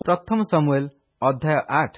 ପ୍ରଥମ ସାମୁଏଲ ଅଧ୍ୟାୟ 8।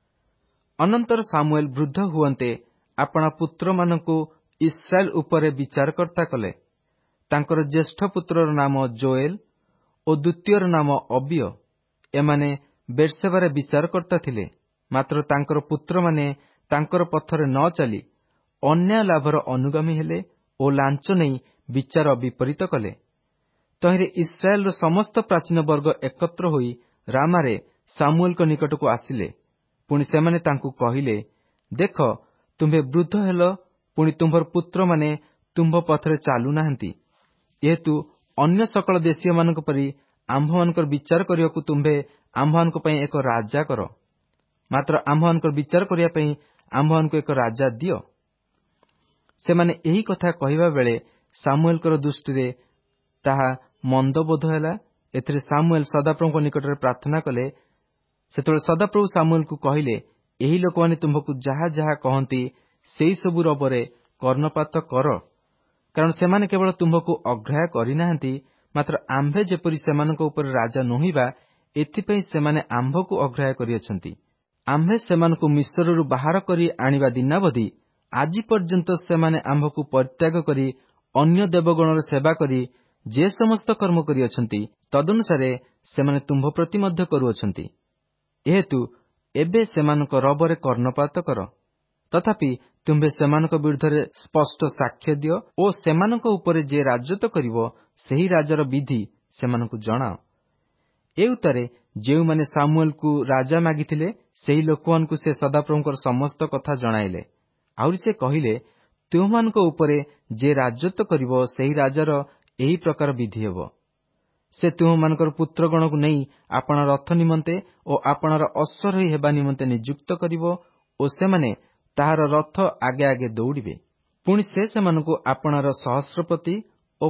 ଅନନ୍ତର ସାମୁଏଲ ବୃଦ୍ଧ ହୁଅନ୍ତେ ଆପଣା ପୁତ୍ରମାନଙ୍କୁ ଇସ୍ରାଏଲ ଉପରେ ବିଚାରକର୍ତ୍ତା କଲେ। ତାଙ୍କର ଜ୍ୟେଷ୍ଠ ପୁତ୍ରର ନାମ ଯୋଏଲ ଓ ଦ୍ୱିତୀୟର ନାମ ଅବିୟ। ଏମାନେ ବେର୍ସେବାରେ ବିଚାରକର୍ତ୍ତା ଥିଲେ। ମାତ୍ର ତାଙ୍କର ପୁତ୍ରମାନେ ତାଙ୍କର ପଥରେ ନ ଚାଲି ଅନ୍ୟାୟ ଲାଭର ଅନୁଗାମୀ ହେଲେ ଓ ଲାଞ୍ଚ ନେଇ ବିଚାର ବିପରୀତ କଲେ। ତହିଁରେ ଇସ୍ରାଏଲର ସମସ୍ତ ପ୍ରାଚୀନ ବର୍ଗ ଏକତ୍ର ହୋଇ ରାମାରେ ସାମୁଏଲଙ୍କ ନିକଟକୁ ଆସିଲେ। ପୁଣି ସେମାନେ ତାଙ୍କୁ କହିଲେ, ଦେଖ, ତୁମ୍ଭେ ବୃଦ୍ଧ ହେଲ, ପୁଣି ତୁମ୍ଭର ପୁତ୍ରମାନେ ତୁମ୍ଭ ପଥରେ ଚାଲୁନାହାନ୍ତି। ଯେହେତୁ ଅନ୍ୟ ସକଳ ଦେଶୀୟମାନଙ୍କ ପରି ଆମ୍ଭମାନଙ୍କର ବିଚାର କରିବାକୁ ତୁମ୍ଭେ ଆମ୍ଭମାନଙ୍କ ପାଇଁ ଏକ ରାଜା କର। ମାତ୍ର ଆମ୍ଭମାନଙ୍କର ବିଚାର କରିବା ପାଇଁ ଆମ୍ଭମାନଙ୍କୁ ଏକ ରାଜା ଦିଅ। ସେମାନେ ଏହି କଥା କହିବା ବେଳେ ସାମୁଏଲଙ୍କର ଦୃଷ୍ଟିରେ ତାହା ମନ୍ଦ ବୋଧ ହେଲା। ଏଥିରେ ସାମୁଏଲ ସଦାପ୍ରଭୁଙ୍କ ନିକଟରେ ପ୍ରାର୍ଥନା କଲେ। ସେତେବେଳେ ସଦାପ୍ରଭୁ ସାମୁଏଲକୁ କହିଲେ, ଏହି ଲୋକମାନେ ତୁମ୍ଭକୁ ଯାହା ଯାହା କହନ୍ତି ସେହି ସବୁ ରବରେ କର୍ଣ୍ଣପାତ କର। କାରଣ ସେମାନେ କେବଳ ତୁମ୍ଭକୁ ଅଗ୍ରାହ୍ୟ କରିନାହାନ୍ତି, ମାତ୍ର ଆମ୍ଭେ ଯେପରି ସେମାନଙ୍କ ଉପରେ ରାଜା ନୋହିବା, ଏଥିପାଇଁ ସେମାନେ ଆମ୍ଭକୁ ଅଗ୍ରାହ୍ୟ କରିଅଛନ୍ତି। ଆମ୍ଭେ ସେମାନଙ୍କୁ ମିଶ୍ରରୁ ବାହାର କରି ଆଣିବା ଦିନାବଧି ଆଜି ପର୍ଯ୍ୟନ୍ତ ସେମାନେ ଆମ୍ଭକୁ ପରିତ୍ୟାଗ କରି ଅନ୍ୟ ଦେବଗଣର ସେବା କରି ଯେ ସମସ୍ତ କର୍ମ କରିଅଛନ୍ତି, ତଦନୁସାରେ ସେମାନେ ତୁମ୍ଭ ପ୍ରତି ମଧ୍ୟ କରୁଅଛନ୍ତି। ଯେହେତୁ ଏବେ ସେମାନଙ୍କ ରବରେ କର୍ଣ୍ଣପାତ କର। ତଥାପି ତୁମ୍ଭେ ସେମାନଙ୍କ ବିରୁଦ୍ଧରେ ସ୍ପଷ୍ଟ ସାକ୍ଷ୍ୟ ଦିଅ ଓ ସେମାନଙ୍କ ଉପରେ ଯେ ରାଜତ୍ୱ କରିବ, ସେହି ରାଜାର ବିଧି ସେମାନଙ୍କୁ ଜଣାଅ। ଏ ଉତ୍ତାରେ ଯେଉଁମାନେ ସାମୁଏଲକୁ ରାଜା ମାଗିଥିଲେ, ସେହି ଲୋକମାନଙ୍କୁ ସେ ସଦାପ୍ରଭୁଙ୍କର ସମସ୍ତ କଥା ଜଣାଇଲେ। ଆହୁରି ସେ କହିଲେ, ତୁମମାନଙ୍କ ଉପରେ ଯେ ରାଜତ୍ୱ କରିବ, ସେହି ରାଜାର ଏହି ପ୍ରକାର ବିଧି ହେବ। ସେ ତୁମମାନଙ୍କର ପୁତ୍ରଗଣକୁ ନେଇ ଆପଣା ରଥ ନିମନ୍ତେ ଓ ଆପଣାର ଅଶ୍ୱାରୋହୀ ହେବା ନିମନ୍ତେ ନିଯୁକ୍ତ କରିବ ଓ ସେମାନେ ତାହାର ରଥ ଆଗେ ଆଗେ ଦୌଡ଼ିବେ। ପୁଣି ସେ ସେମାନଙ୍କୁ ଆପଣାର ସହସ୍ରପତି ଓ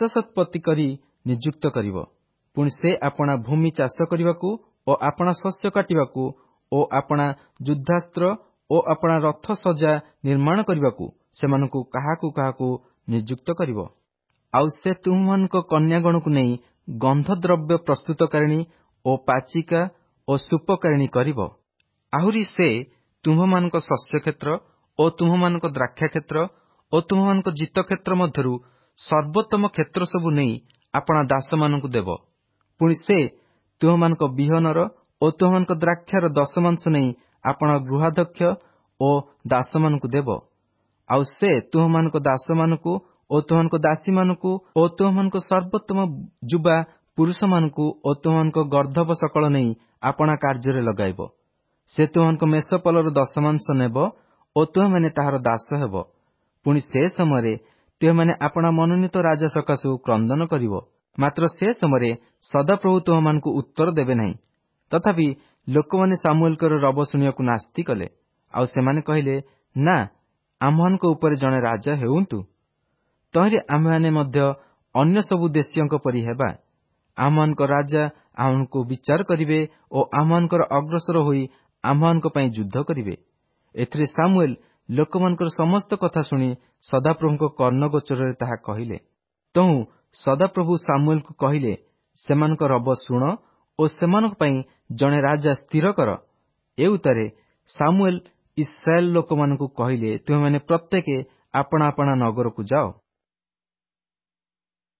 50 କରି ନିଯୁକ୍ତ କରିବ। ପୁଣି ସେ ଆପଣା ଭୂମି ଚାଷ କରିବାକୁ ଓ ଆପଣା ଶସ୍ୟ କାଟିବାକୁ ଓ ଆପଣା ଯୁଦ୍ଧାସ୍ତ୍ର ଓ ଆପଣା ରଥ ସଜା ନିର୍ମାଣ କରିବାକୁ ସେମାନଙ୍କୁ କାହାକୁ କାହାକୁ ନିଯୁକ୍ତ କରିବ। ଆଉ ସେ ତୁମମାନଙ୍କ କନ୍ୟାଗଣକୁ ନେଇ ଗନ୍ଧଦ୍ରବ୍ୟ ପ୍ରସ୍ତୁତକାରିଣୀ ଓ ପାଚିକା ଓ ସୁପକାରିଣୀ କରିବ। ଆହୁରି ସେ ତୁମ୍ଭମାନଙ୍କ ଶସ୍ୟକ୍ଷେତ୍ର ଓ ତୁମ୍ଭମାନଙ୍କ ଦ୍ରାକ୍ଷାକ୍ଷେତ୍ର ଓ ତୁମ୍ଭମାନଙ୍କ ଜିତକ୍ଷେତ୍ର ମଧ୍ୟରୁ ସର୍ବୋତ୍ତମ କ୍ଷେତ୍ର ସବୁ ନେଇ ଆପଣା ଦାସମାନଙ୍କୁ ଦେବ। ପୁଣି ସେ ତୁମ୍ଭମାନଙ୍କ ବିହନର ଓ ତୁମ୍ଭମାନଙ୍କ ଦ୍ରାକ୍ଷାର ଦଶମାଂଶ ନେଇ ଆପଣା ଗୃହାଧ୍ୟକ୍ଷ ଓ ଦାସମାନଙ୍କୁ ଦେବ। ଆଉ ସେ ତୁମ୍ଭମାନଙ୍କ ଦାସମାନଙ୍କୁ ଓ ତୁମ୍ଭମାନଙ୍କ ଦାସୀମାନଙ୍କୁ ଓ ତୁମ୍ଭମାନଙ୍କ ସର୍ବୋତ୍ତମ ଯୁବା ପୁରୁଷମାନଙ୍କୁ ଓ ତୁମ୍ଭମାନଙ୍କ ଗର୍ଦ୍ଧବ ସକଳ ନେଇ ଆପଣା କାର୍ଯ୍ୟରେ ଲଗାଇବ। ସେ ତୁମ୍ଭମାନଙ୍କ ମେଷପଲର ଦଶମାଂଶ ନେବ ଓ ତୁମେମାନେ ତାହାର ଦାସ ହେବ। ପୁଣି ସେ ସମୟରେ ତୁମେମାନେ ଆପଣା ମନୋନୀତ ରାଜା ସକାଶୁ କ୍ରନ୍ଦନ କରିବ। ମାତ୍ର ସେ ସମୟରେ ସଦାପ୍ରଭୁ ତୁମମାନଙ୍କୁ ଉତ୍ତର ଦେବେ ନାହିଁ। ତଥାପି ଲୋକମାନେ ସାମୁଏଲଙ୍କର ରବ ଶୁଣିବାକୁ ନାସ୍ତି କଲେ। ଆଉ ସେମାନେ କହିଲେ, ନା, ଆମ୍ଭମାନଙ୍କ ଉପରେ ଜଣେ ରାଜା ହେଉନ୍ତୁ। ତହିଁରେ ଆମ୍ଭେମାନେ ମଧ୍ୟ ଅନ୍ୟ ସବୁ ଦେଶୀୟଙ୍କ ପରି ହେବା। ଆମ୍ଭମାନଙ୍କ ରାଜା ଆମମାନଙ୍କୁ ବିଚାର କରିବେ ଓ ଆମ୍ଭମାନଙ୍କର ଅଗ୍ରସର ହୋଇ ଆମ୍ଭମାନଙ୍କ ପାଇଁ ଯୁଦ୍ଧ କରିବେ। ଏଥିରେ ସାମୁଏଲ ଲୋକମାନଙ୍କର ସମସ୍ତ କଥା ଶୁଣି ସଦାପ୍ରଭୁଙ୍କ କର୍ଣ୍ଣଗୋଚରରେ ତାହା କହିଲେ। ତହୁଁ ସଦାପ୍ରଭୁ ସାମୁଏଲକୁ କହିଲେ, ସେମାନଙ୍କ ରବ ଶୁଣ ଓ ସେମାନଙ୍କ ପାଇଁ ଜଣେ ରାଜା ସ୍ଥିର କର। ଏ ଉତ୍ତାରେ ସାମୁଏଲ ଇସ୍ରାଏଲ ଲୋକମାନଙ୍କୁ କହିଲେ, ତୁମେମାନେ ପ୍ରତ୍ୟେକେ ଆପଣା ଆପଣା ନଗରକୁ ଯାଅ।